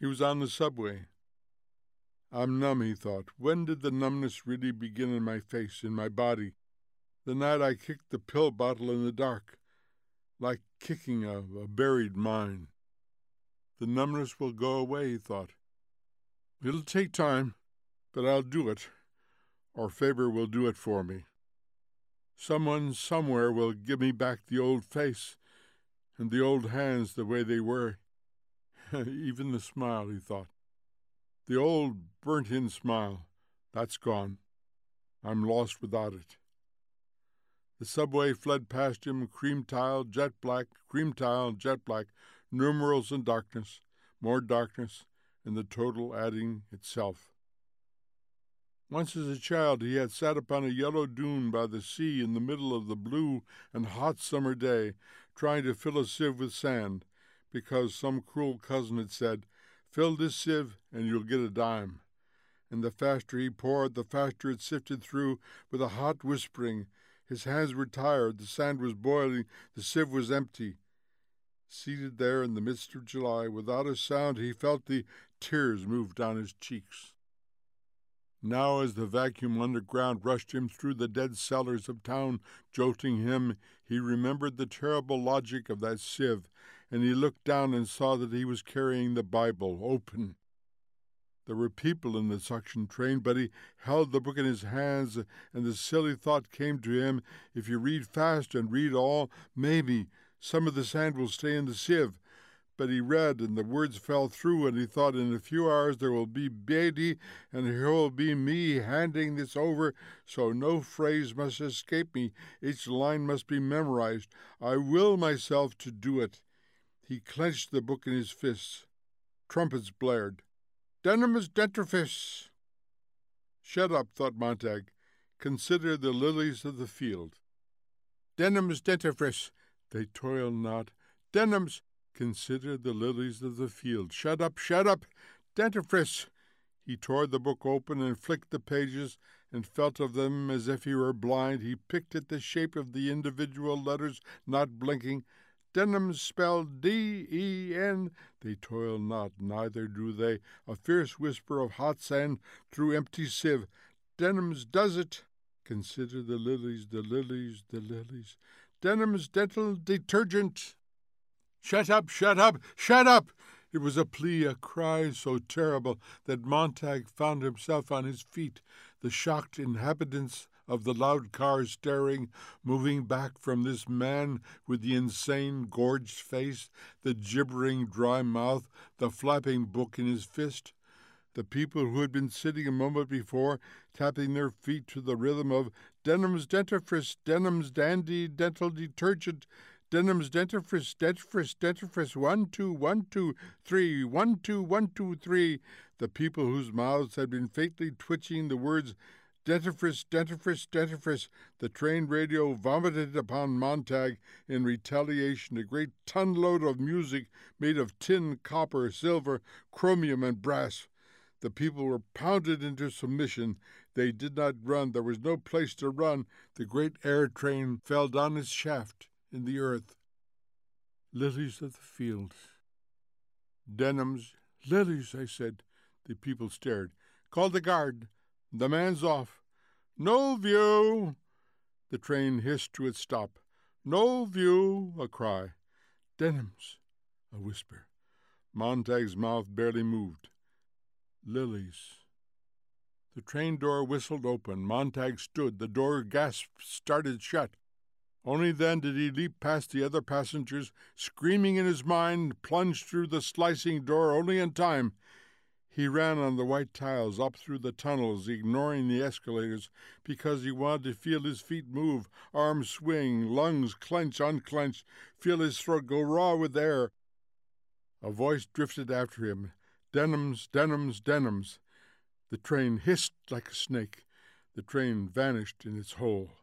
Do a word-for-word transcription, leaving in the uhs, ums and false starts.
He was on the subway. I'm numb, he thought. When did the numbness really begin in my face, in my body? The night I kicked the pill bottle in the dark, like kicking a, a buried mine. The numbness will go away, he thought. It'll take time, but I'll do it, or Faber will do it for me. Someone somewhere will give me back the old face and the old hands the way they were. Even the smile, he thought. The old burnt-in smile, that's gone. I'm lost without it. The subway fled past him, cream-tile, jet-black, cream-tile, jet-black, numerals and darkness, more darkness, and the total adding itself. Once as a child he had sat upon a yellow dune by the sea in the middle of the blue and hot summer day, trying to fill a sieve with sand, because some cruel cousin had said, "Fill this sieve and you'll get a dime." And the faster he poured, the faster it sifted through with a hot whispering. His hands were tired, the sand was boiling, the sieve was empty. Seated there in the midst of July, without a sound, he felt the tears move down his cheeks. Now, as the vacuum underground rushed him through the dead cellars of town, jolting him, he remembered the terrible logic of that sieve, and he looked down and saw that he was carrying the Bible, open. There were people in the suction train, but he held the book in his hands, and the silly thought came to him, if you read fast and read all, maybe some of the sand will stay in the sieve. But he read, and the words fell through, and he thought, in a few hours there will be Beatty, and here will be me handing this over, so no phrase must escape me. Each line must be memorized. I will myself to do it. He clenched the book in his fists. Trumpets blared. Denham's dentifrice. Shut up, thought Montag. Consider the lilies of the field. Denham's dentifrice. They toil not. Denham's. Consider the lilies of the field. Shut up, shut up. Dentifrice. He tore the book open and flicked the pages and felt of them as if he were blind. He picked at the shape of the individual letters, not blinking. Denham's spelled D E N. They toil not, neither do they. A fierce whisper of hot sand through empty sieve. Denham's does it. Consider the lilies, the lilies, the lilies. Denham's dental detergent. Shut up, shut up, shut up! It was a plea, a cry so terrible that Montag found himself on his feet, the shocked inhabitants of the loud car staring, moving back from this man with the insane, gorged face, the gibbering, dry mouth, the flapping book in his fist. The people who had been sitting a moment before, tapping their feet to the rhythm of Denham's dentifrice, Denham's dandy dental detergent, Denham's dentifrice, dentifrice, dentifrice, one, two, one, two, three, one, two, one, two, three. The people whose mouths had been faintly twitching the words dentifrice, dentifrice, dentifrice. The train radio vomited upon Montag in retaliation a great ton-load of music made of tin, copper, silver, chromium, and brass. The people were pounded into submission. They did not run. There was no place to run. The great air train fell down its shaft in the earth. Lilies of the field. Denham's. Lilies, I said. The people stared. Call the guard. The man's off. No view. The train hissed to its stop. No view. A cry. Denham's. A whisper. Montag's mouth barely moved. Lilies. The train door whistled open. Montag stood. The door gasped, started shut. Only then did he leap past the other passengers, screaming in his mind, plunged through the slicing door only in time. He ran on the white tiles up through the tunnels, ignoring the escalators, because he wanted to feel his feet move, arms swing, lungs clench, unclench, feel his throat go raw with air. A voice drifted after him. Denham's, Denham's, Denham's. The train hissed like a snake. The train vanished in its hole.